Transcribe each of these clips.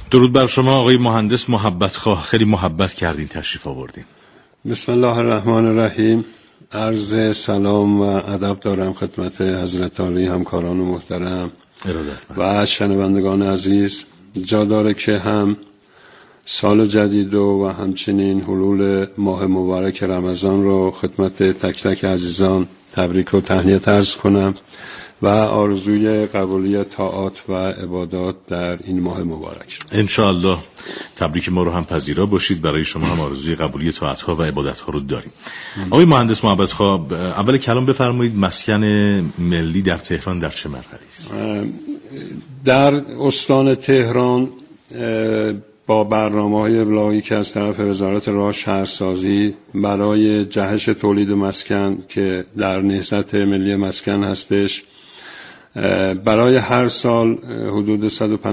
درود بر شما آقای مهندس محبتخواه، خیلی محبت کردین تشریف آوردین. بسم الله الرحمن الرحیم. عرض سلام و ادب دارم خدمت حضرت عالی، همکاران محترم و شنوندگان عزیز. جا داره که هم سال جدید و همچنین حلول ماه مبارک رمضان رو خدمت تک تک عزیزان تبریک و تهنیت عرض کنم و آرزوی قبولی طاعات و عبادات در این ماه مبارک. انشاءالله تبریک ما رو هم پذیرا باشید. برای شما هم آرزوی قبولی طاعت‌ها و عبادت‌ها رو داریم. آقای مهندس محبتخواه، اول کلام بفرمایید مسکن ملی در تهران در چه مرحله است؟ در استان تهران با برنامه‌های ابلاغی که از طرف وزارت راه شهرسازی برای جهش تولید مسکن که در نهضت ملی مسکن هستش، برای هر سال حدود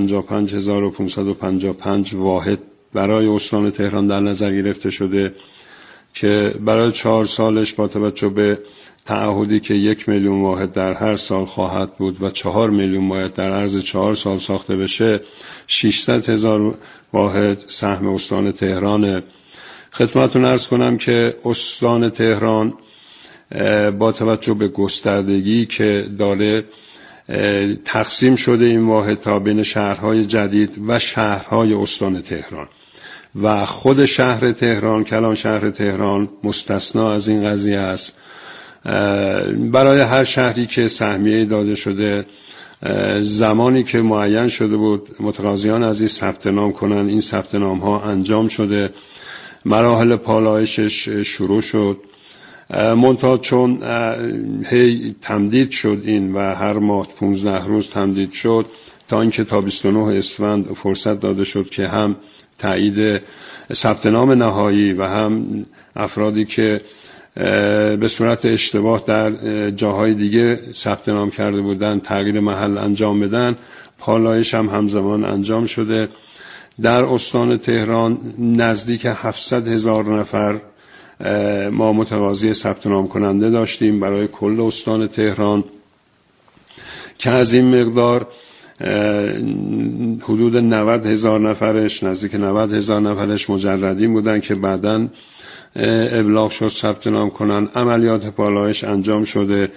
155,555 واحد برای استان تهران در نظر گرفته شده که برای 4 سالش با توجه به تعهدی که 1,000,000 واحد در هر سال خواهد بود و 4,000,000 واحد در عرض 4 سال ساخته بشه، 600,000 واحد سهم استان تهران. خدمتتون عرض کنم که استان تهران با توجه به گستردگی که داره تقسیم شده این واحد تا بین شهرهای جدید و شهرهای استان تهران و خود شهر تهران، کلان شهر تهران مستثنا از این قضیه است. برای هر شهری که سهمیه داده شده، زمانی که معین شده بود متقاضیان عزیز ثبت نام کنن، این ثبت نام ها انجام شده، مراحل پالایشش شروع شد. منتها چون هی تمدید شد این و هر ماه 15 روز تمدید شد تا اینکه تا 29 اسفند فرصت داده شد که هم تایید ثبت نام نهایی و هم افرادی که به صورت اشتباه در جاهای دیگه ثبت نام کرده بودن تغییر محل انجام بدن، پالایش هم همزمان انجام شده. در استان تهران نزدیک 700,000 نفر ما متقاضی ثبت نام کننده داشتیم برای کل استان تهران که از این مقدار حدود 90,000 نفرش، نزدیک 90,000 نفرش مجردین بودن که بعداً ابلاغ شد ثبت نام کنن. عملیات پالایش انجام شده،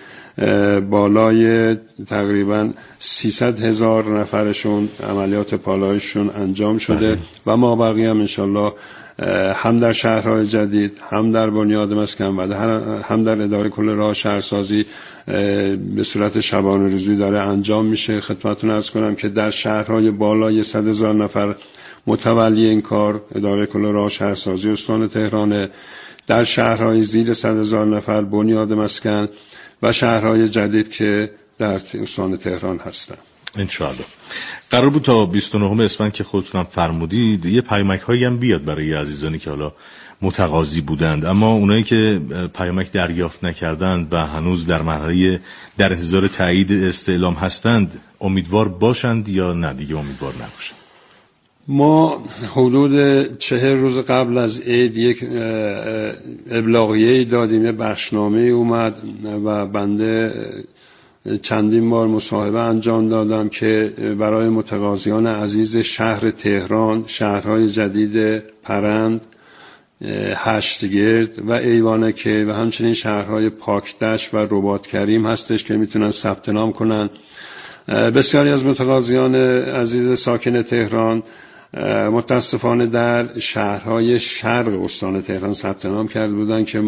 بالای تقریبا 300,000 نفرشون عملیات پالایششون انجام شده و ما بقیه هم انشالله هم در شهرهای جدید، هم در بنیاد مسکن و هم در اداره کل راه شهرسازی به صورت شبانه روزی داره انجام میشه. خدمتتون عرض کنم که در شهرهای بالای 100,000 نفر متولی این کار اداره کل راه شهرسازی استان تهران، در شهرهای زیر 100,000 نفر بنیاد مسکن و شهرهای جدید که در استان تهران هستن. انشاءالله قرار بود تا 29 اسفند که خودتونم فرمودید یه پیامک هایی هم بیاد برای عزیزانی که حالا متقاضی بودند، اما اونایی که پیامک دریافت نکردند و هنوز در مرحله در انتظار تایید استعلام هستند، امیدوار باشند یا نه دیگه امیدوار نباشند؟ ما حدود 40 روز قبل از عید یک ابلاغیه دادیم، یه بخشنامه اومد و بنده چندین بار مصاحبه انجام دادم که برای متقاضیان عزیز شهر تهران، شهرهای جدید پرند، هشتگرد و ایوانکه و همچنین شهرهای پاکدشت و رباط کریم هستش که میتونن ثبت نام کنن. بسیاری از متقاضیان عزیز ساکن تهران متاسفانه در شهرهای شرق استان تهران ثبت نام کرده بودن که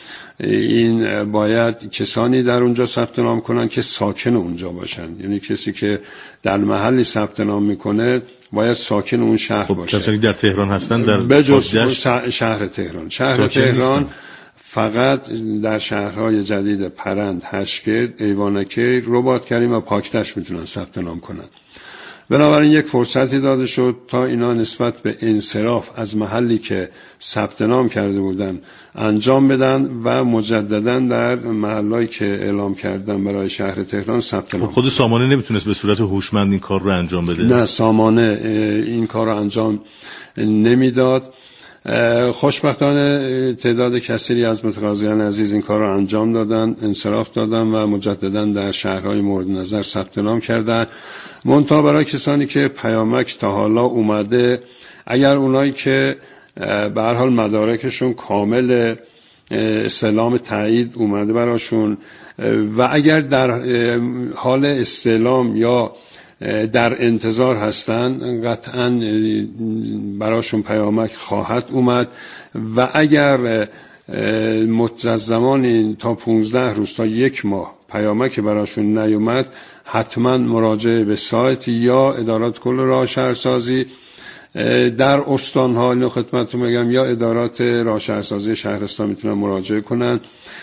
این باید کسانی در اونجا ثبت نام کنن که ساکن اونجا باشن، یعنی کسی که در محلی ثبت نام میکنه باید ساکن اون شهر باشه. کسانی در تهران هستن در بجز شهر تهران. شهر تهران فقط در شهرهای جدید پرند، هشتگرد، ایوانکه، رباط کریم و پاکدشت میتونن ثبت نام کنن. بنابراین یک فرصتی داده شد تا اینا نسبت به انصراف از محلی که ثبت نام کرده بودن انجام بدن و مجددا در محلهایی که اعلام کردن برای شهر تهران ثبت نام. خود سامانه نمیتونست به صورت هوشمند این کار رو انجام بده؟ نه، سامانه این کار رو انجام نمیداد. خوشبختانه تعداد کثیری از متقاضیان عزیز این کار رو انجام دادن، انصراف دادن و مجددا در شهرهای مورد نظر ثبت نام کردن. منتها برای کسانی که پیامک تا حالا اومده، اگر اونایی که به هر حال مدارکشون کامل استعلام تایید اومده براشون و اگر در حال استعلام یا در انتظار هستن، قطعا براشون پیامک خواهد اومد و اگر مدت زمانی تا 15 روز تا 1 ماه پیامک براشون نیومد، حتما مراجعه به سایت یا ادارات کل راه شهرسازی در استان‌ها، اینو خدمتتون بگم، یا ادارات راه شهرسازی شهرستان میتونن مراجعه کنن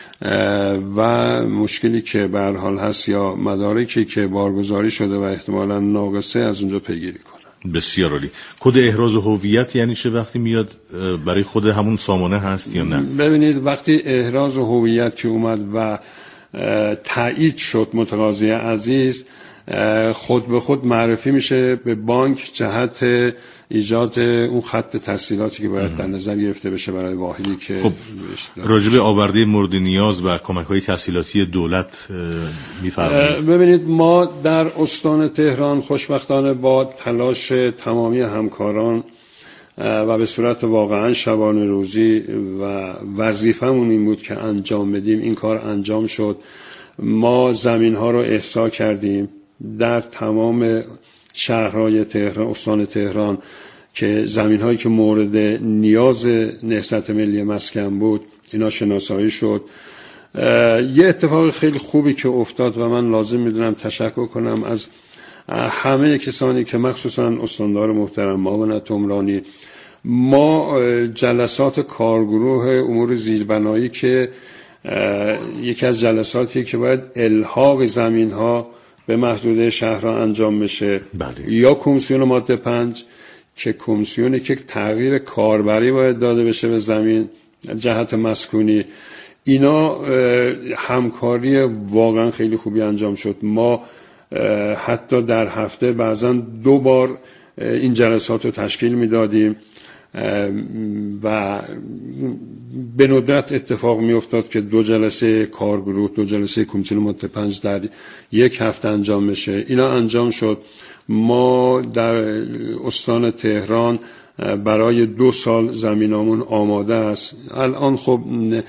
و مشکلی که به هر حال هست یا مدارکی که بارگذاری شده و احتمالاً ناقصه از اونجا پیگیری کنن. بسیار عالی. کد احراز هویت یعنی چه؟ وقتی میاد برای خود همون سامانه هست یا نه؟ ببینید، وقتی احراز هویت که اومد و تایید شد متقاضی عزیز، خود به خود معرفی میشه به بانک جهت ایجاد اون خط تسهیلاتی که باید در نظر گرفته بشه برای واحدی که خب راجع به آورده مورد نیاز و کمک‌های تسهیلاتی دولت می‌فرمایید. ببینید، ما در استان تهران خوشبختانه با تلاش تمامی همکاران و به صورت واقعا شبانه روزی و وظیفمون این بود که انجام بدیم، این کار انجام شد. ما زمین‌ها رو احصا کردیم در تمام شهرهای تهران، استان تهران، که زمین‌هایی که مورد نیاز نهضت ملی مسکن بود اینا شناسایی شد. یه اتفاق خیلی خوبی که افتاد و من لازم میدونم تشکر کنم از همه کسانی که مخصوصا استاندار محترم معاونت عمرانی، ما جلسات کارگروه امور زیربنایی که یکی از جلساتی که باید الحاق زمین‌ها به محدوده شهرها انجام بشه، یا کمیسیون ماده 5 که کمیسیونی که تغییر کاربری باید داده بشه به زمین جهت مسکونی، اینا همکاری واقعا خیلی خوبی انجام شد. ما حتی در هفته بعضا 2 بار این جلسات رو تشکیل میدادیم و به ندرت اتفاق می افتاد که 2 جلسه کارگروه، 2 جلسه کمیسیون ماده 5 در 1 هفته انجام بشه. اینا انجام شد. ما در استان تهران برای 2 سال زمینامون آماده است. الان خب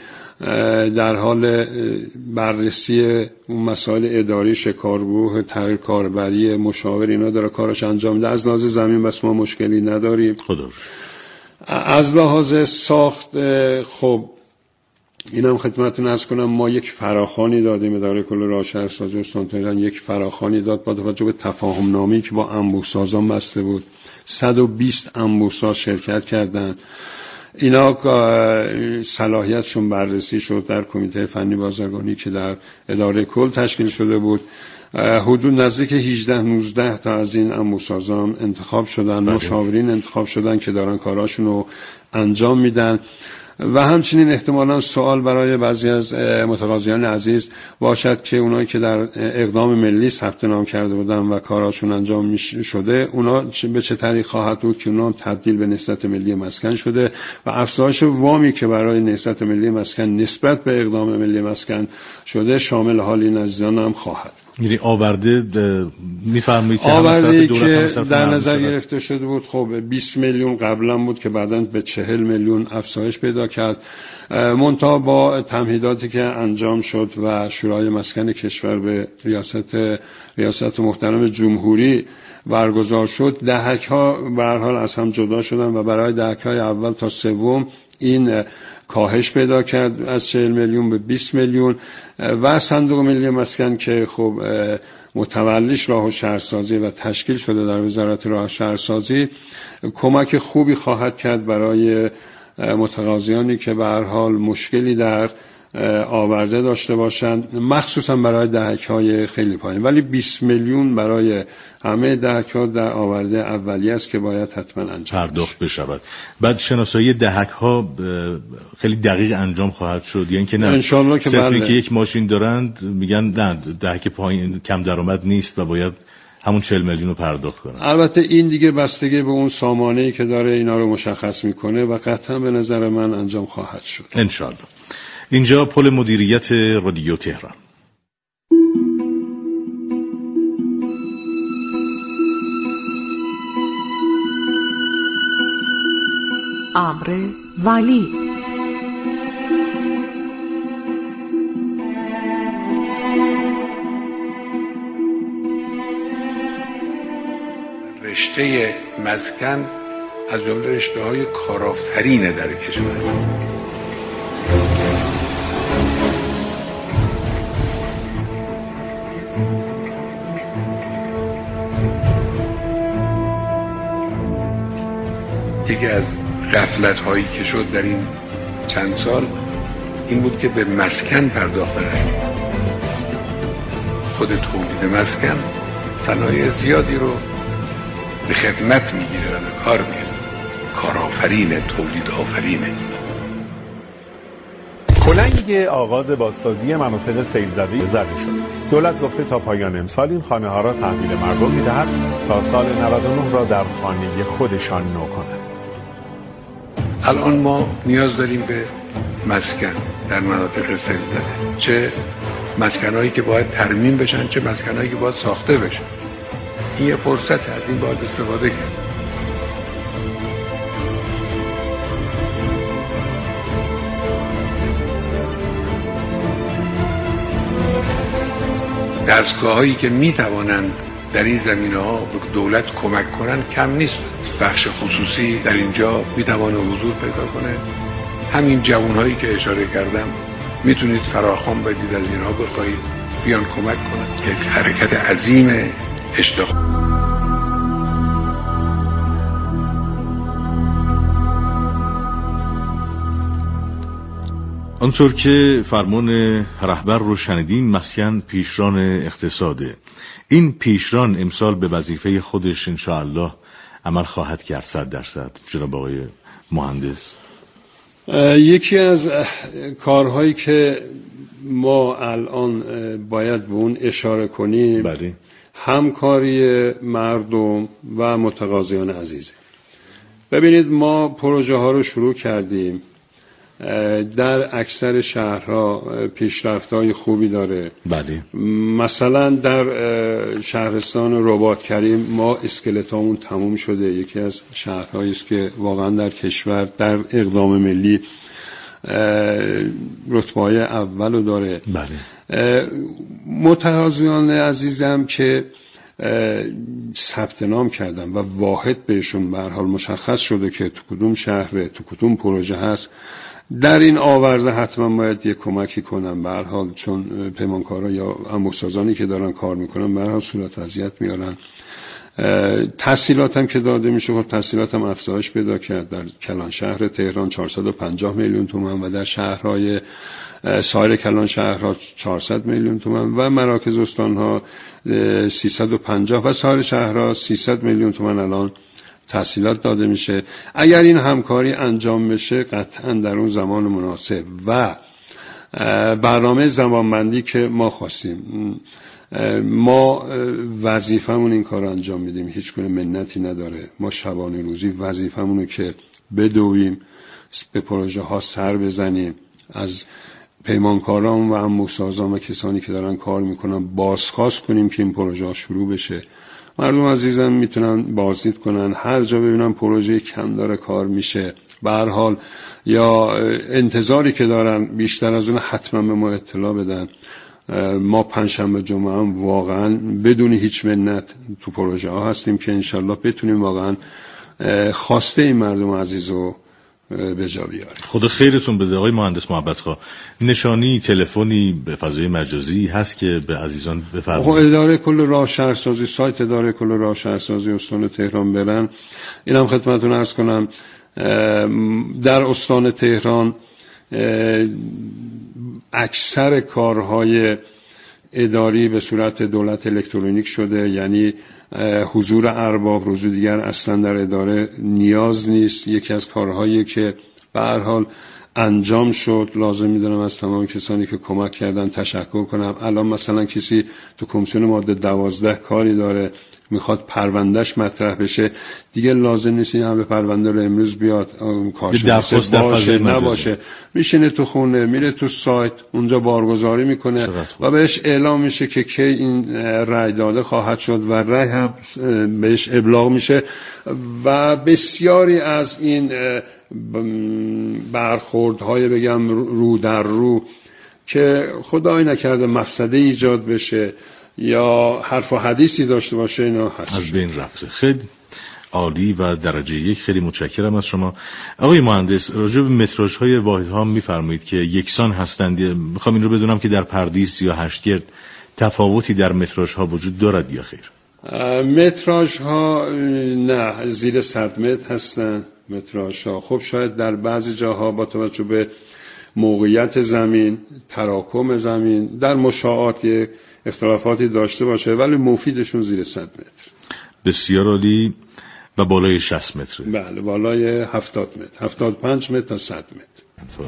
در حال بررسی اون مسائل اداری، کارگروه، تغییر کاربری، مشاور، اینا داره کارش انجام میده. از لحاظ زمین بس ما مشکلی نداریم. خدا از لحاظ ساخت، خب اینم خدمتتون عرض کنم، ما یک فراخوانی دادیم، اداره کل راه شهرسازی استان تهران یک فراخوانی داد با توجه به تفاهم نامه‌ای که با انبوه‌سازان بسته بود. 120 انبوه‌ساز شرکت کردند. اینا صلاحیتشون بررسی شد در کمیته فنی بازرگانی که در اداره کل تشکیل شده بود. حدود نزدیک 18-19 تا از این انبوه‌سازان انتخاب شدن، مشاورین انتخاب شدن که دارن کاراشون رو انجام میدن. و همچنین احتمالاً سوال برای بعضی از متقاضیان عزیز باشد که اونایی که در اقدام ملی ثبت نام کرده بودن و کاراشون انجام شده، اونا به چه طریق خواهد بود که اونا تبدیل به نهضت ملی مسکن شده و افزایش وامی که برای نهضت ملی مسکن نسبت به اقدام ملی مسکن شده شامل حال این عزیزان هم خواهد. میری آورده میفرمایید که آورده که در نظر گرفته شده بود، خب 20 میلیون قبلا بود که بعداً به 40 میلیون افزایش پیدا کرد. منتها با تمهیداتی که انجام شد و شورای مسکن کشور به ریاست محترم جمهوری برگزار شد، دهک‌ها به هر حال از هم جدا شدن و برای دهک‌های اول تا سوم این کاهش پیدا کرد از 40 میلیون به 20 میلیون و صندوق ملی مسکن که خب متولیش راه و شهرسازی و تشکیل شده در وزارت راه و شهرسازی کمک خوبی خواهد کرد برای متقاضیانی که به هر حال مشکلی در آورده داشته باشند، مخصوصا برای دهک‌های خیلی پایین. ولی 20 میلیون برای همه دهک‌ها در آورده اولیه است که باید حتما انجام پرداخت بشود. بعد شناسایی دهک‌ها خیلی دقیق انجام خواهد شد، یعنی که نه انشالله که صرفی که یک ماشین دارند میگن نه دهک پایین کم درآمد نیست و باید همون 40 میلیون رو پرداخت کنن. البته این دیگه بستگی به اون سامانه‌ای که داره اینا رو مشخص میکنه و قطعا به نظر من انجام خواهد شد انشالله. اینجا پل مدیریت رادیو تهران. امر ولی رشته مسکن از جمله رشته‌های کارآفرین در کشور. یکی از غفلت‌هایی که شد در این چند سال این بود که به مسکن پرداخت نشد. خود تولید مسکن صنایع زیادی رو به خدمت میگیره و به کار میگیره. کارآفرین، تولید آفرینه. کلنگ آغاز بازسازی مناطق سیل زده زده شد. دولت گفته تا پایان امسال این خانه ها را تحویل مردم میدهد تا سال 99 را در خانه خودشان نو کنند. الان ما نیاز داریم به مسکن در مناطق سیل زده، چه مسکنایی که باید ترمیم بشن چه مسکنایی که باید ساخته بشن. این یه فرصت از این باید استفاده کرد. دستگاه‌هایی که می‌توانند در این زمینه‌ها به دولت کمک کنند کم نیست. بخش خصوصی در اینجا می‌تواند حضور پیدا کنه. همین جوان‌هایی که اشاره کردم میتونید فراخوان بدید از اینها بخواهید بیان کمک کنند. یک حرکت عظیم اشتغال. آنطور که فرمان رهبر رو شنیدین، مسکن پیشران اقتصاده. این پیشران امسال به وظیفه خودش انشاءالله عمل خواهد کرد 100%. جناب آقای مهندس، یکی از کارهایی که ما الان باید به اون اشاره کنیم بله، همکاری مردم و متقاضیان عزیزه. ببینید ما پروژه ها رو شروع کردیم، در اکثر شهرها پیشرفت‌های خوبی داره. بله. مثلا در شهرستان رباط کریم ما اسکلتامون تموم شده. یکی از شهرهایی است که واقعا در کشور در اقدام ملی رتبه‌های اولو داره. بله. متقاضیان عزیزم که ثبت نام کردن و واحد بهشون به هر حال مشخص شده که تو کدوم شهره، تو کدوم پروژه هست، در این آورده حتما باید یک کمکی کنن به هر حال، چون پیمانکارا یا انبوه‌سازانی که دارن کار میکنن به هر حال صورت وضعیت میارن. تسهیلات هم که داده میشه، خب تسهیلات هم افزایش پیدا کرد. در کلان شهر تهران 450 میلیون تومان و در شهرهای سایر کلان شهرها 400 میلیون تومان و مراکز استانها 350 و سایر شهرها 300 میلیون تومان الان تسهیلات داده میشه. اگر این همکاری انجام بشه قطعا در اون زمان مناسب و برنامه زمانبندی که ما خواستیم، ما وظیفمون این کار رو انجام میدیم، هیچ گونه منتی نداره. ما شبانه روزی وظیفمونه که بدویم، به پروژه ها سر بزنیم، از پیمانکاران و انبوه‌سازان و کسانی که دارن کار میکنن بازخواست کنیم که این پروژه ها شروع بشه. مردم عزیزم میتونن بازدید کنن، هر جا ببینن پروژه کم داره کار میشه به هر حال یا انتظاری که دارن بیشتر از اون حتما به ما اطلاع بدن. ما پنجشنبه جمعه هم واقعا بدون هیچ منت تو پروژه ها هستیم که انشالله بتونیم واقعا خواسته این مردم عزیز رو به جا بیاریم. خدا خیرتون بده آقای مهندس محبت‌خواه. نشانی تلفنی به فضای مجازی هست که به عزیزان بفرمایید؟ اداره کل راه شهرسازی، سایت اداره کل راه شهرسازی استان تهران برن. اینم خدمتتون عرض کنم در استان تهران اکثر کارهای اداری به صورت دولت الکترونیک شده، یعنی حضور ارباب روز دیگر اصلا در اداره نیاز نیست. یکی از کارهایی که به هر حال انجام شد، لازم میدونم از تمام کسانی که کمک کردن تشکر کنم. الان مثلا کسی تو کمیسیون ماده 12 کاری داره، میخواد پروندهش مطرح بشه، دیگه لازم نیست این همه پرونده رو امروز بیاد کارشناسه باشه نباشه، میشینه تو خونه، میره تو سایت، اونجا بارگذاری میکنه و بهش اعلام میشه که کی این رأی داده خواهد شد و رأی هم بهش ابلاغ میشه و بسیاری از این برخوردهای بگم رو در رو که خدای نکرده مفسده ایجاد بشه یا حرف و حدیثی داشته باشه اینا هست از بین رفته. خیلی عالی و درجه یک. خیلی متشکرم از شما آقای مهندس. راجع به متراژهای واحدها میفرمایید که یکسان هستند. میخوام این رو بدونم که در پردیس یا هشتگرد تفاوتی در متراژها وجود دارد یا خیر؟ متراژها نه، زیر 100 متر هستن متراژها. خب شاید در بعضی جاها با توجه به موقعیت زمین، تراکم زمین، در مشاعات اختلافاتی داشته باشه ولی مفیدشون زیر 100 متر. بسیار عالی. و بالای 60 متر؟ بله، بالای 70 متر، 75 متر تا 100 متر.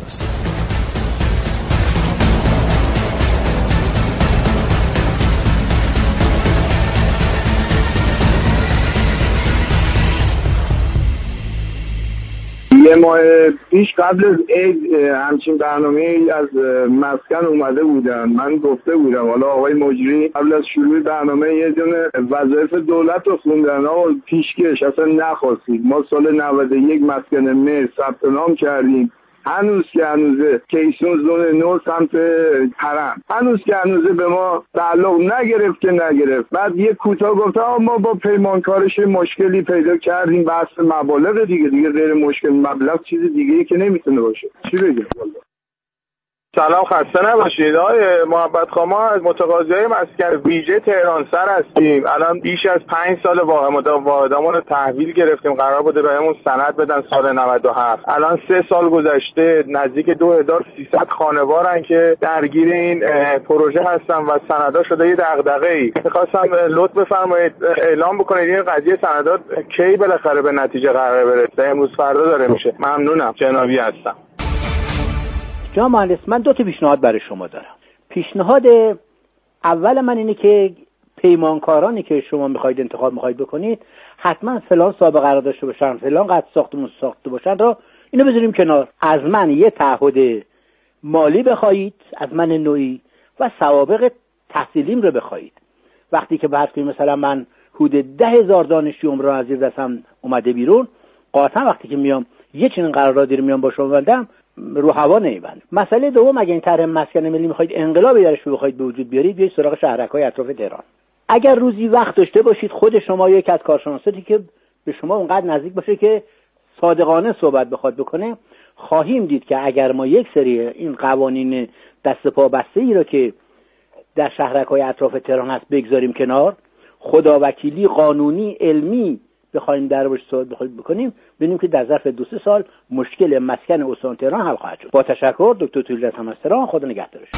یه ماه پیش قبل از عید همچین برنامه از مسکن اومده بودن، من گفته بودم حالا آقای مجری قبل از شروع برنامه یه دونه وظایف دولت رو خوندن و پیشکش اصلا نخواستید. ما سال 91 مسکن مهر ثبت نام کردیم، هنوز که هنوزه کیسون زون نو سمت پرم هنوز که هنوزه به ما تعلق نگرفت که نگرفت. بعد یه کوتاه گفته ما با پیمانکارش مشکلی پیدا کردیم، بحث مبالغ دیگه غیر مشکل، مبلغ چیز دیگه که نمیتونه باشه. چی بگم والله. سلام، خسته نباشید. آقای محبت خان، ما از متقاضیای مسکن ویژه تهران سر هستیم. الان بیش از 5 سال واحدامون رو تحویل گرفتیم، قرار بوده بهمون سند بدن سال 97. الان 3 سال گذشته، نزدیک 2300 خانوارن که درگیر این پروژه هستن و سندا شده یه دغدغه‌ای. می‌خواستم لطف بفرمایید اعلام بکنید این قضیه سندات کی بالاخره به نتیجه قرار برسه. امروز فردا داره میشه. ممنونم. جنابی هستم. جناب مهندس، من 2 تا پیشنهاد برای شما دارم. پیشنهاد اول من اینه که پیمانکارانی که شما میخواید انتخاب بکنید حتما فلان سابقه قرار داشته باشن، فلان قد ساختمون ساخته باشن را اینو بذاریم کنار. از من یه تعهد مالی بخواید از من نوعی و سوابق تحصیلیم رو بخواید. وقتی که فرض کنید مثلا من حدود 10,000 دانشجوم رو از زیر دستم اومده بیرون، قاطعا وقتی که میام یه چنین قراردادی رو میام با شما بندم رو هوا نمیبند. مسئله دوم، اگه این طرح مسکن ملی میخواید انقلابی درش رو بخواید به وجود بیارید، بیاید سراغ شهرک‌های اطراف تهران. اگر روزی وقت داشته باشید خود شما یک از کارشناساتی که به شما اونقدر نزدیک باشه که صادقانه صحبت بخواد بکنه، خواهیم دید که اگر ما یک سری این قوانین دست پا بسته ای رو که در شهرک‌های اطراف تهران هست بگذاریم کنار، خداوکیلی قانونی علمی بخوایم دربارش صحبت بکنیم، ببینیم که در ظرف 2-3 سال مشکل مسکن استان تهران حل خواهد شد. با تشکر. دکتر تولیدات هم از تهران. خدا نگهدارش.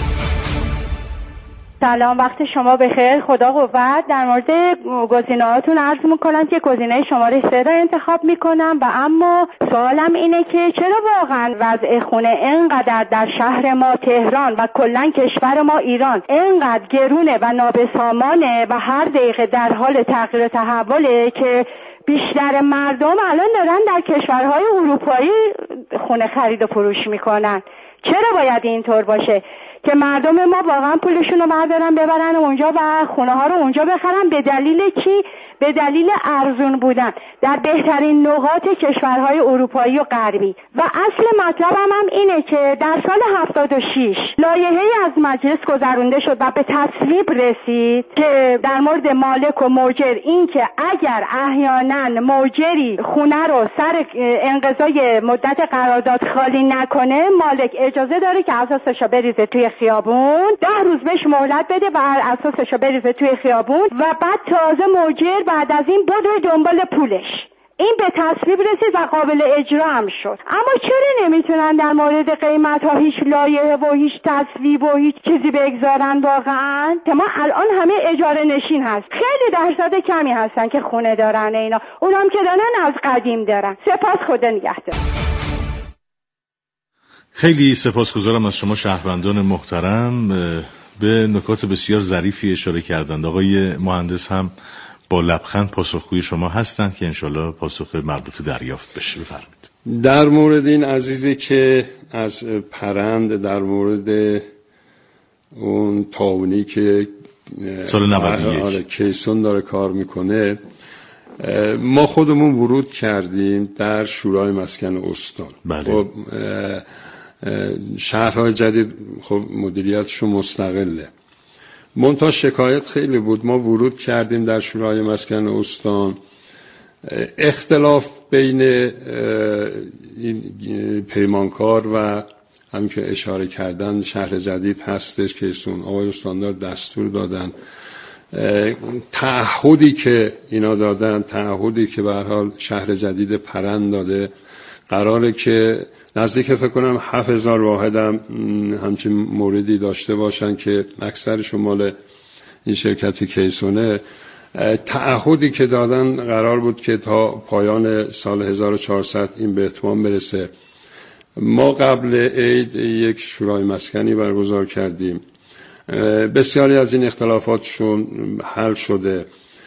سلام، وقت شما بخیر. خدا قوت. در مورد گزینه‌هاتون عرض می‌کنم که گزینه شماره 3 را انتخاب می‌کنم و اما سوالم اینه که چرا واقعا وضع خونه اینقدر در شهر ما تهران و کلاً کشور ما ایران اینقدر گرونه و نابسامانه و هر دقیقه در حال تغییر و تحوله که بیشتر مردم الان دارن در کشورهای اروپایی خونه خرید و فروش میکنن. چرا باید اینطور باشه که مردم ما واقعا پولشون رو بردارن ببرن اونجا و خونه ها رو اونجا بخرن؟ به دلیل چی؟ به دلیل ارزون بودن در بهترین نقاط کشورهای اروپایی و غربی. و اصل مطلبم هم اینه که در سال 76 لایحه‌ای از مجلس گذرونده شد و به تصویب رسید که در مورد مالک و مؤجر این که اگر احیانا مؤجری خونه رو سر انقضای مدت قرارداد خالی نکنه، مالک اجازه داره که اساسش رو بریزه توی خیابون، 10 روز بهش مهلت بده و اساسش رو بریزه توی خیابون و بعد تازه مؤجر بعد از این بدو دنبال پولش. این به تصویب رسید و قابل اجرا هم شد. اما چرا نمیتونن در مورد قیمت ها هیچ لایحه و هیچ تصویب و هیچ چیزی بگذارن واقعا؟ که ما الان همه اجاره نشین هست، خیلی درصد کمی هستن که خونه دارن اینا، اونام که دارن از قدیم دارن. سپاس، خدا نگهدار. خیلی سپاسگزارم از شما شهروندان محترم. به نکات بسیار ظریفی اشاره کردند. آقای مهندس هم با لبخند پاسخگوی شما هستند که انشالله پاسخ مربوط دریافت بشه. بفرمایید. در مورد این عزیزی که از پرند، در مورد اون تاونی که سال 91 کیسون داره کار میکنه، ما خودمون ورود کردیم در شورای مسکن استان. بله. خب شهرهای جدید خب مدیریتشون مستقله، منتها شکایت خیلی بود. ما ورود کردیم در شورای مسکن استان، اختلاف بین این پیمانکار و همین که اشاره کردن شهر جدید هستش که آقای استاندار دستور دادن، تعهدی که اینا دادن، تعهدی که به هر حال شهر جدید پرند داده، قراره که نزدیک فکر کنم 7000 واحد هم همچین موردی داشته باشن که اکثرشون مال این شرکتی کیسونه. تعهدی که دادن قرار بود که تا پایان سال 1400 این به اتمام برسه. ما قبل عید یک شورای مسکنی برگزار کردیم، بسیاری از این اختلافاتشون حل شده.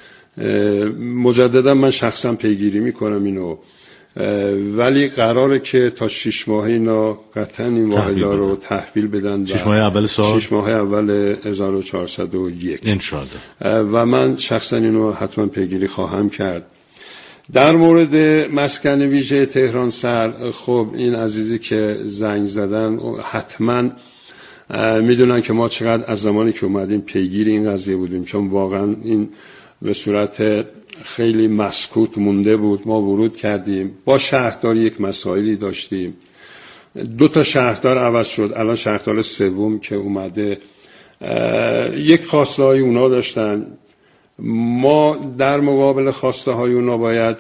مجددا من شخصا پیگیری میکنم اینو، ولی قراره که تا 6 ماه اینا قطعا این واحدا رو تحویل بدن. 6 ماه اول سال، 6 ماه اول 1401 انشالله. و من شخصا اینو حتما پیگیری خواهم کرد. در مورد مسکن ویژه تهران سر، خب این عزیزی که زنگ زدن حتما میدونن که ما چقدر از زمانی که اومدیم پیگیر این قضیه بودیم، چون واقعا این به صورت خیلی مسکوت مونده بود. ما ورود کردیم، با شهردار یک مسائلی داشتیم، 2 شهردار عوض شد، الان شهردار سوم که اومده یک خواسته های اونا داشتن. ما در مقابل خواسته های اونا باید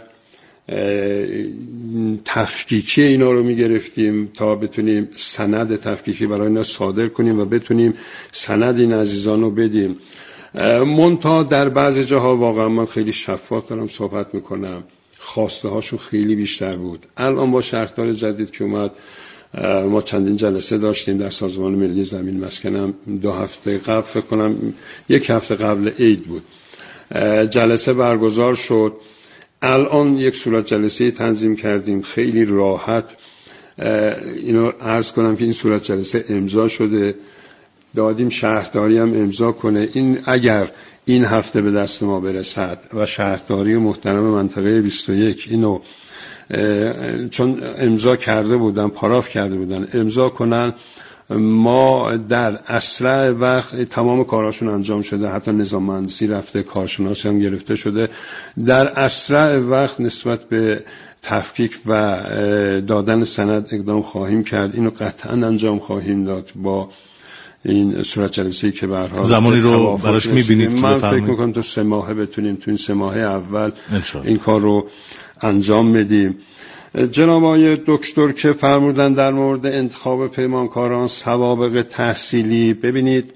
تفکیکی اینا رو میگرفتیم تا بتونیم سند تفکیکی برای اینا صادر کنیم و بتونیم سند این عزیزان رو بدیم. منتها در بعضی جاها واقعا من خیلی شفاف دارم صحبت میکنم، خواسته هاشون خیلی بیشتر بود. الان با شهردار جدید که اومد ما چندین جلسه داشتیم در سازمان ملی زمین مسکنم. 2 هفته قبل فکر کنم 1 هفته قبل عید بود جلسه برگزار شد. الان یک صورت جلسه تنظیم کردیم خیلی راحت. اینو عرض کنم که این صورت جلسه امضا شده، دادیم شهرداری هم امضا کنه. این اگر این هفته به دست ما برسد و شهرداری محترم منطقه 21 اینو چون امضا کرده بودن، پاراف کرده بودن، امضا کنن، ما در اسرع وقت تمام کاراشون انجام شده، حتی نظام مهندسی رفته، کارشناسی هم گرفته شده، در اسرع وقت نسبت به تفکیک و دادن سند اقدام خواهیم کرد. اینو قطعا انجام خواهیم داد با این صورت جلسه‌ای که به هر حال زمانی رو براش می‌بینید. من فکر می‌کنم تو 3 ماه بتونیم تو این 3 ماه اول این کار رو انجام بدیم. جناب آقای دکتر که فرمودن در مورد انتخاب پیمانکاران سوابق تحصیلی، ببینید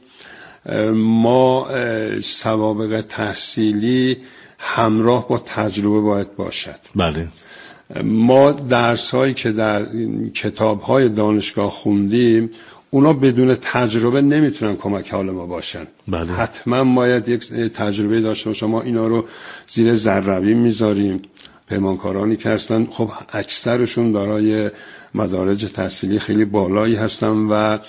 ما سوابق تحصیلی همراه با تجربه باید باشد. بله. ما درس‌هایی که در کتاب‌های دانشگاه خوندیم اونا بدون تجربه نمیتونن کمک حال ما باشن. بله. حتما باید یک تجربه داشته باشن. ما اینا رو زیر ذره‌بین میذاریم. پیمانکارانی که هستن خب اکثرشون دارای مدارج تحصیلی خیلی بالایی هستن و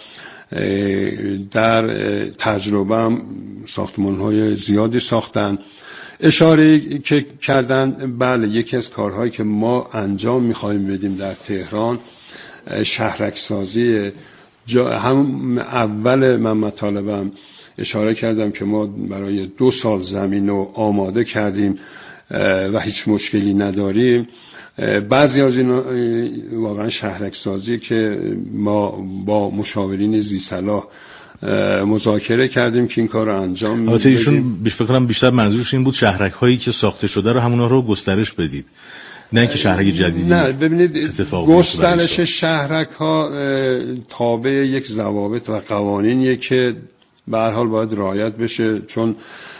در تجربه هم ساختمان‌های زیادی ساختن. اشاره که کردن، بله یکی از کارهایی که ما انجام می‌خوایم بدیم در تهران شهرک‌سازی. هم اول من مطالبم اشاره کردم که ما برای 2 سال زمین رو آماده کردیم و هیچ مشکلی نداریم. بعضی از این واقعا شهرک‌سازی که ما با مشاورین ذی‌صلاح مذاکره کردیم که این کار رو انجام میدیم. البته ایشون فکر کنم بیشتر منظورش این بود شهرک هایی که ساخته شده رو همونا رو گسترش بدید، نه اینکه شهرک جدیدی. نه ببینید گسترش شهرک ها تابع یک ضوابط و قوانینیه که به هر حال باید رعایت بشه، چون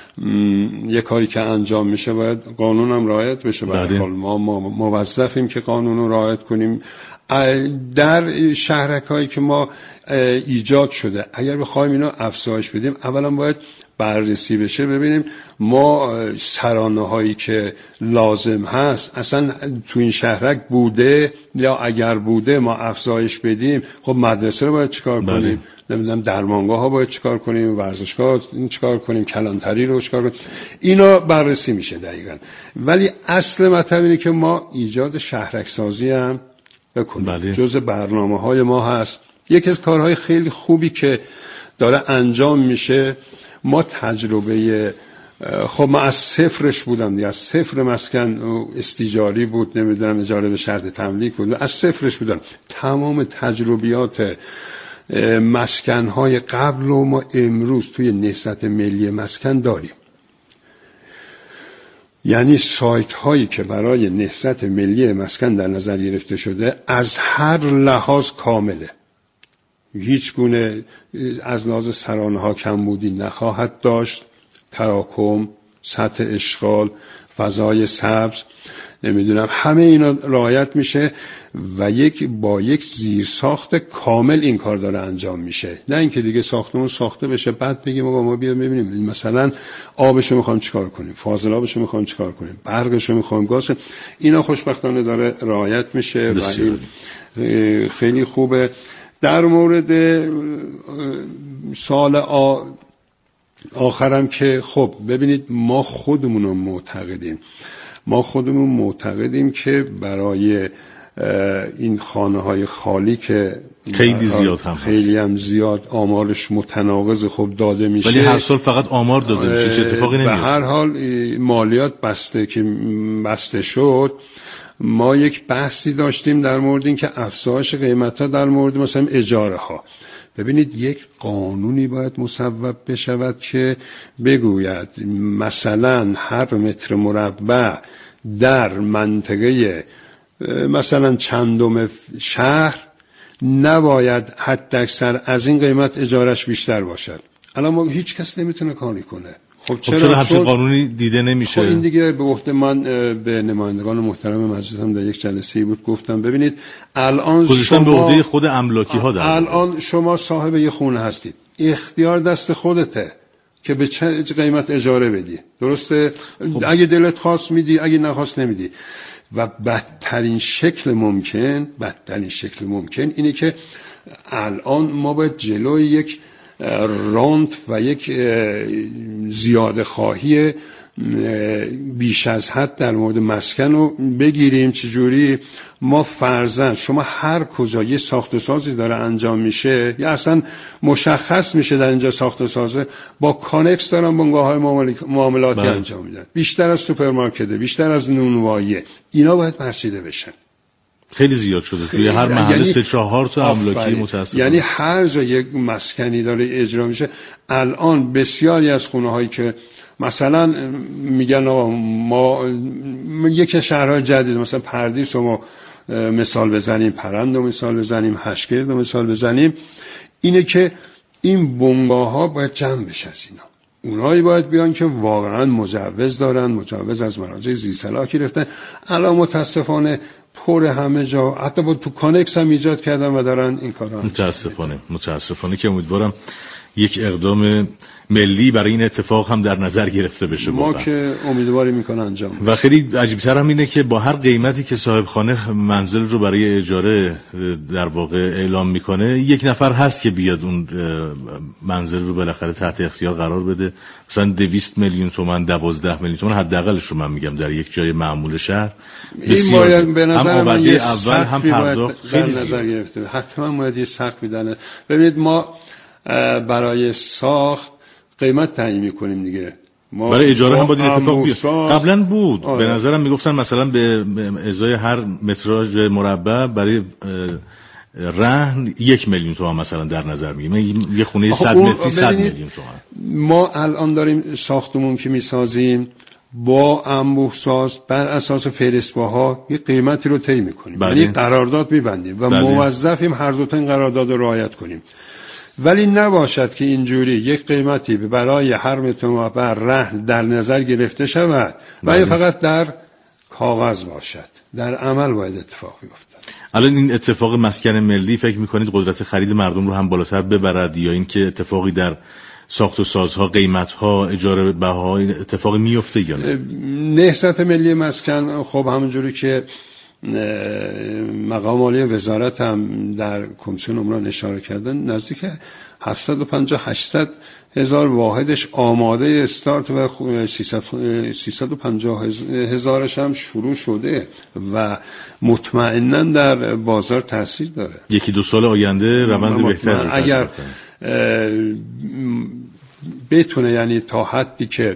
یک کاری که انجام میشه باید قانون هم رعایت بشه. به هر حال ما موظفیم که قانون رو رعایت کنیم. در شهرک هایی که ما ایجاد شده اگر بخوایم اینو افزایش بدیم اولا باید بررسی بشه ببینیم ما سرانه هایی که لازم هست اصلا تو این شهرک بوده یا اگر بوده ما افزایش بدیم. خب مدرسه رو باید چیکار کنیم؟ نمیدونم درمانگاه ها باید چیکار کنیم، ورزشگاه چیکار کنیم، کلانتری رو چیکار کنیم. اینا بررسی میشه دقیقاً. ولی اصل مطلب اینه که ما ایجاد شهرک سازی هم بکنیم. جزء برنامه‌های ما هست. یکی از کارهای خیلی خوبی که داره انجام میشه، ما تجربه خب ما از صفرش بودم دیگه، از صفر مسکن استیجاری بود، نمیدونم اجاره به شرط تملیک بود، از صفرش بودم. تمام تجربیات مسکن‌های قبل و ما امروز توی نهضت ملی مسکن داریم. یعنی سایت هایی که برای نهضت ملی مسکن در نظر گرفته شده از هر لحاظ کامله، هیچ گونه از لحاظ سرانه ها کمبودی نخواهد داشت. تراکم، سطح اشغال، فضای سبز، نمیدونم همه اینا رعایت میشه و با یک زیرساخت کامل این کار داره انجام میشه. نه اینکه دیگه ساختمون ساخته بشه بعد بگیم آقا ما بیا ببینیم مثلا آبشو میخوام چیکار کنیم، فاضل آبشو میخوام چیکار کنیم، برقشو میخوام، گاز. اینا خوشبختانه داره رعایت میشه و این خیلی خوبه. در مورد سال آخرم که خب ببینید ما خودمون معتقدیم که برای این خانه‌های خالی که خیلی هم زیاد آمارش متناقض خب داده میشه، ولی هر سال فقط آمار داده میشه، چه اتفاقی نمیفته. به هر حال مالیات بسته شد. ما یک بحثی داشتیم در مورد این که افزایش قیمت‌ها در مورد مثلا اجاره ها. ببینید یک قانونی باید مصوب بشود که بگوید مثلا هر متر مربع در منطقه مثلا چندم شهر نباید حد اکثر از این قیمت اجارش بیشتر باشد. الان ما هیچ کس نمیتونه کاری کنه. خب چرا همچین قانونی دیده نمیشه؟ خب این دیگه به عهده من به نمایندگان محترم مجلس هم در یک جلسه‌ای بود گفتم ببینید الان شما به عهده خود املاکی ها دارید. الان شما صاحب یه خونه هستید، اختیار دست خودته که به چه قیمت اجاره بدی، درسته؟ خب. اگه دلت خواست میدی، اگه نخواست نمیدی. و بدترین شکل ممکن اینه که الان ما باید جلوی یک رانت و یک زیاده خواهی بیش از حد در مورد مسکن رو بگیریم. چجوری؟ ما فرضاً شما هر کجا یه ساخت و سازی داره انجام میشه یا اصلا مشخص میشه در اینجا ساخت و سازه، با کانکس دارن بنگاه‌های معاملاتی انجام میدن، بیشتر از سوپرمارکته، بیشتر از نونواییه. اینا باید برچیده بشن. خیلی زیاد شده توی هر محله 3-4 تا املاکی متاسفانه. یعنی هر جا یک مسکنی داره اجرا میشه. الان بسیاری از خونه‌هایی که مثلا میگن آقا ما یک شهرهای جدید مثلا پردیس رو مثال بزنیم، پرند رو مثال بزنیم، هشگرد رو مثال بزنیم، اینه که این بنگاه‌ها باید جمع بشه از اینا. اونایی باید بیان که واقعا مجوز دارن، مجوز از مراجع زیرصلاح گرفتن. الان متاسفانه پر همه جا، حتی با تو کانکس هم ایجاد کردن و دارن این کارا. متاسفانه که امیدوارم یک اقدام ملی برای این اتفاق هم در نظر گرفته بشه. ما که امیدواریم میکنه انجام بشه. و خیلی عجیب‌تر هم اینه که با هر قیمتی که صاحب خانه منزل رو برای اجاره در واقع اعلام میکنه، یک نفر هست که بیاد اون منزل رو بالاخره تحت اختیار قرار بده. مثلا 200 میلیون تومان، 12 میلیون تومان حداقلش رو من میگم در یک جای معمول شهر. این باید به نظر من یه اول هم پرداخت خیلی نظر گرفته. حتما باید یه سقفی بدن. ببینید ما برای ساخت قیمت تعیین می‌کنیم دیگه. ما برای اجاره هم باید اتفاق بیفته. قبلا بود. به نظرم میگفتن مثلا به ازای هر متراژ مربع برای رهن 1 میلیون تومان مثلا در نظر میگیریم. یه خونه 100 متری 100 میلیون تومان. ما الان داریم ساختمون که میسازیم با انبوه ساز بر اساس فهرست‌ها یه قیمتی رو طی می‌کنیم. یعنی قرارداد می‌بندیم و موظفیم هر دو تا این قرارداد رو رعایت کنیم. ولی نباشد که اینجوری یک قیمتی برای هر متر مربع رهن در نظر گرفته شود و این فقط در کاغذ باشد. در عمل باید اتفاق بیفته. الان این اتفاق مسکن ملی فکر می‌کنید قدرت خرید مردم رو هم بالاتر ببرد یا اینکه اتفاقی در ساخت و سازها، قیمتها، اجاره بهاهای اتفاقی میفته یا نه؟ نهضت ملی مسکن خب همونجوری که مقام عالی وزارت هم در کمیسیون عمران اشاره کردن، نزدیک 750-800 هزار واحدش آماده استارت و 350 هزارش هم شروع شده و مطمئناً در بازار تاثیر داره. یکی دو سال آینده روند بهتر اگر بتونه، یعنی تا حدی که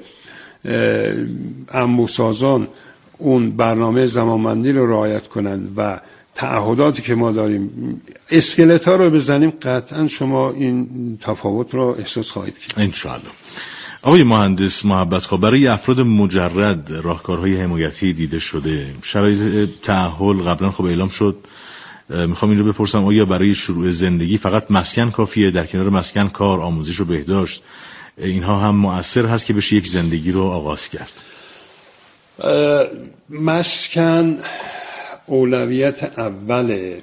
انبوه‌سازان اون برنامه زمانبندی رو رعایت کنند و تعهداتی که ما داریم اسکلت ها رو بزنیم، قطعا شما این تفاوت رو احساس خواهید کرد انشاءالله. آقای مهندس محبت، برای افراد مجرد راهکارهای حمایتی دیده شده، شرایط تأهل قبلا خب اعلام شد. میخوام این رو بپرسم آیا برای شروع زندگی فقط مسکن کافیه؟ در کنار مسکن کار، آموزش و بهداشت اینها هم مؤثر هست که بشه یک زندگی رو آغاز کرد؟ مسکن اولویت اوله.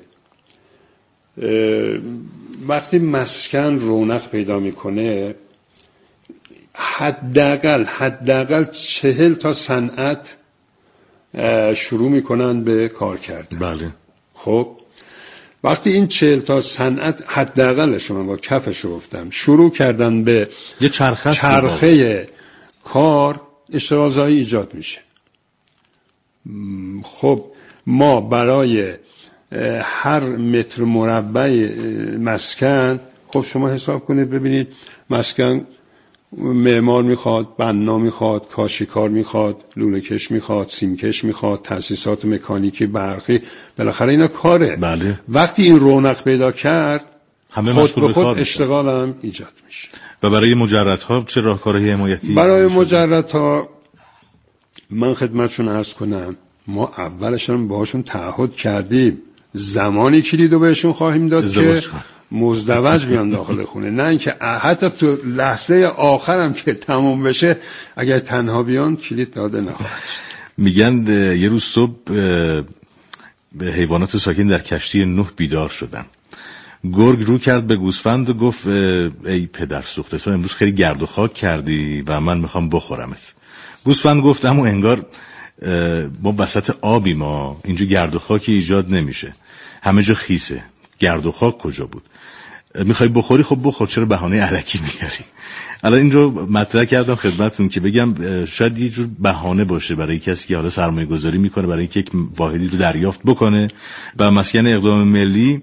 وقتی مسکن رونق پیدا میکنه، حداقل 40 تا صنعت شروع میکنن به کار کردن. بله. خب وقتی این 40 تا صنعت حداقلش، من با کفش گفتم، شروع کردن به یه چرخه کار، اشتغالزایی ایجاد میشه. خب ما برای هر متر مربع مسکن، خب شما حساب کنید ببینید، مسکن معمار میخواد، بنا میخواد، کاشیکار میخواد، لوله‌کش میخواد، سیمکش میخواد، تاسیسات مکانیکی، برقی، بالاخره اینا کاره. بله. وقتی این رونق پیدا کرد، همه خود به خود اشتغال هم ایجاد میشه. و برای مجردها چه راهکارهای حمایتی؟ برای مجردها من خدمتشون عرض کنم، ما اولش هم باهاشون تعهد کردیم زمانی کلیدو بهشون خواهیم داد که مزدوج بیان داخل خونه، نه اینکه حتی تو لحظه آخرم که تموم بشه اگر تنها بیان کلید داده نخواهد. میگن یه روز صبح به حیوانات ساکن در کشتی نوح بیدار شدن. گرگ رو کرد به گوسفند و گفت ای پدر سوخته، تو امروز خیلی گرد و خاک کردی و من میخوام بخورمت. گوسفند گفت اما انگار ما وسط آبی، ما اینجا گرد و خاکی ایجاد نمیشه، همه جا خیسه، گرد و خاک کجا بود؟ میخوای بخوری؟ خب بخور، چرا بهانه الکی میاری؟ الان این رو مطرح کردم خدمتتون که بگم شاید یه جور بهانه باشه برای کسی که حالا سرمایه گذاری میکنه برای اینکه یک واحدی رو دریافت بکنه و مسکن اقدام ملی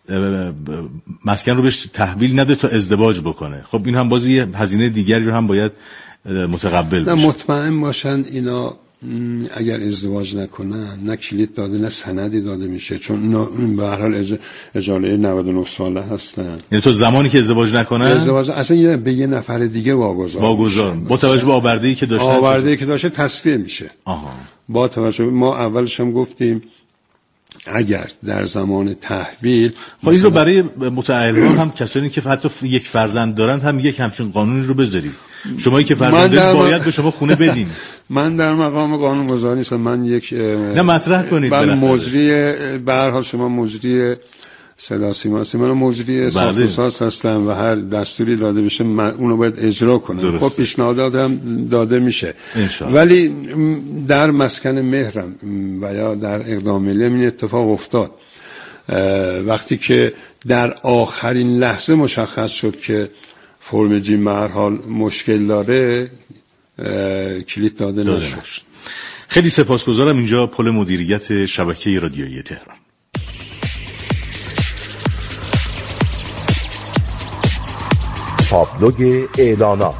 مسکن رو بهش تحویل نده تا ازدواج بکنه. خب این هم باز یه هزینه دیگری رو هم باید متقبل بشه. مطمئن باشن اینا اگر ازدواج نکنن، نه کلید داده نه سندی داده میشه، چون به هر حال اجاره 99 ساله هستن. یعنی تو زمانی که ازدواج نکنن، ازدواج اصلا به یه نفر دیگه واگذار با توجه به آورده‌ای که داشتن، آورده‌ای که داشته تصفیه میشه. با توجه ما اولش هم گفتیم اگر در زمان تحویل، خب این رو برای متأهل‌ها هم کسانی که حتی یک فرزند دارند هم یک همچین قانونی رو بذارید. شمایی که فرزند دارید باید به شما خونه بدین. من در مقام قانون‌گذار نیستم، من یک نه مطرح کنید. من مجری، به هر حال شما مجری صدا سیما هستید، من مجری ساخت و ساز هستم و هر دستوری داده بشه من اونو باید اجرا کنم. خب پیشنهادات هم داده میشه، ولی در مسکن مهرم و یا در اقدام ملی این اتفاق افتاد وقتی که در آخرین لحظه مشخص شد که فرم جیم به هر حال مشکل داره، کلید داده نشد. خیلی سپاسگزارم. اینجا پل مدیریت شبکه رادیویی تهران. تابلوگ اعلانات.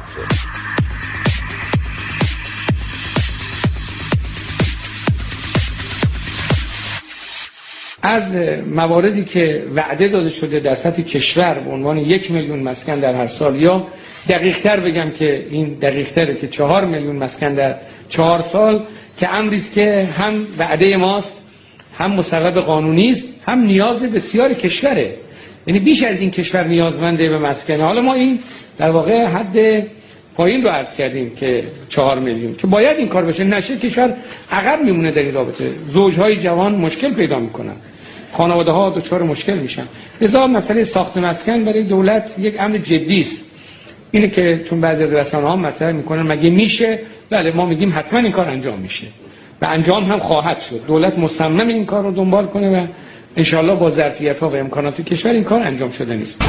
از مواردی که وعده داده شده در سطح کشور به عنوان 1 میلیون مسکن در هر سال، یا دقیق‌تر بگم که این دقیق‌تره که 4 میلیون مسکن در 4 سال، که امری است که هم وعده ماست، هم مصوب قانونی است، هم نیاز بسیار کشوره. یعنی بیش از این کشور نیازمنده به مسکن. حالا ما این در واقع حد پایین رو عرض کردیم که 4 میلیون که باید این کار بشه، نشه کشور عقب میمونه در این رابطه. زوجهای جوان مشکل پیدا میکنن، خانواده ها دچار مشکل میشن. لذا مسئله ساخت مسکن برای دولت یک امر جدی است اینه که چون بعضی از رسانه‌ها مطرح میکنن مگه میشه؟ بله، ما میگیم حتما این کار انجام میشه و انجام هم خواهد شد. دولت مصمم این کار رو دنبال کنه و انشالله با ظرفیت‌ها و امکانات کشور این کار انجام شده نیست.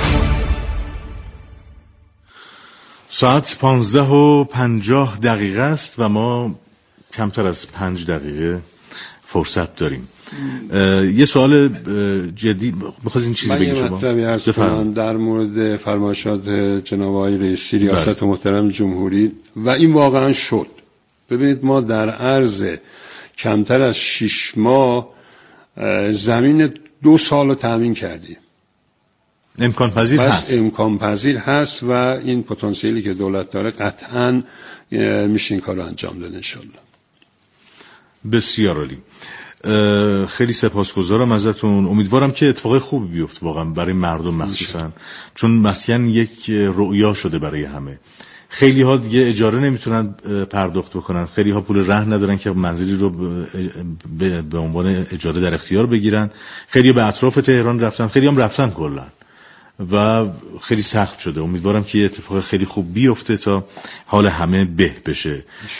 ساعت 15:50 است و ما کمتر از 5 دقیقه فرصت داریم. یه سوال جدی می‌خواستین چیزی بگید شما؟ من یه مطلبی عرض کنم در مورد فرمایشات جناب آقای رئیسی ریاست محترم جمهوری و این واقعا شد. ببینید ما در عرض کمتر از 6 ماه زمین 2 سال رو تامین کردیم. امکان پذیر هست. امکان پذیر هست و این پتانسیلی که دولت داره قطعاً میشه این کار رو انجام داد انشالله. بسیار عالی. خیلی سپاسگزارم ازتون. امیدوارم که اتفاق خوبی بیفته واقعا برای مردم مخصوصا، چون مسکن یک رؤیا شده برای همه. خیلی ها دیگه اجاره نمیتونن پرداخت بکنن، خیلی ها پول رهن ندارن که منزلی رو به عنوان اجاره در اختیار بگیرن، خیلی ها به اطراف تهران رفتن، خیلی هم رفتن کلا و خیلی سخت شده. امیدوارم که یه اتفاق خیلی خوب بیفته تا حال همه بشه.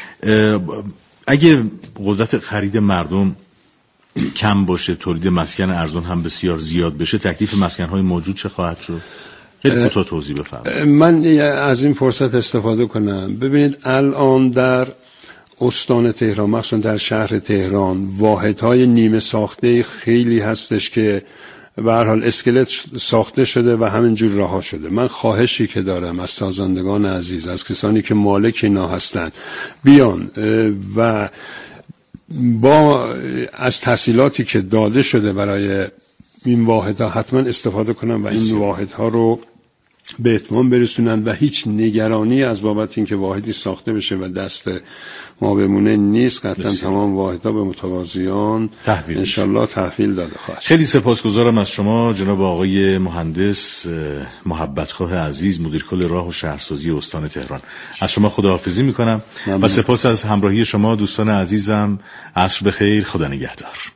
اگه قدرت خرید مردم کم باشه، تولید مسکن ارزان هم بسیار زیاد بشه، تکلیف مسکن‌های موجود چه خواهد شد؟ خیلی کوتاه توضیح بفرمایید. من از این فرصت استفاده کنم. ببینید الان در استان تهران، مخصوصا در شهر تهران، واحدهای نیمه ساخته خیلی هستش که به هر حال اسکلت ساخته شده و همینجور رها شده. من خواهشی که دارم از سازندگان عزیز، از کسانی که مالک اینا هستن، بیان و با از تحصیلاتی که داده شده برای این واحدها حتما استفاده کنن و این واحدها رو به اتمام برسونن و هیچ نگرانی از بابت اینکه واحدی ساخته بشه و دست ما بمونه نیست. قطعا تمام واحدها به متقاضیان انشالله تحویل داده خواهد. خیلی سپاسگزارم از شما جناب آقای مهندس محبتخواه عزیز، مدیر کل راه و شهرسازی استان تهران. از شما خداحافظی میکنم و سپاس از همراهی شما دوستان عزیزم. عصر بخیر، خدا نگهدار.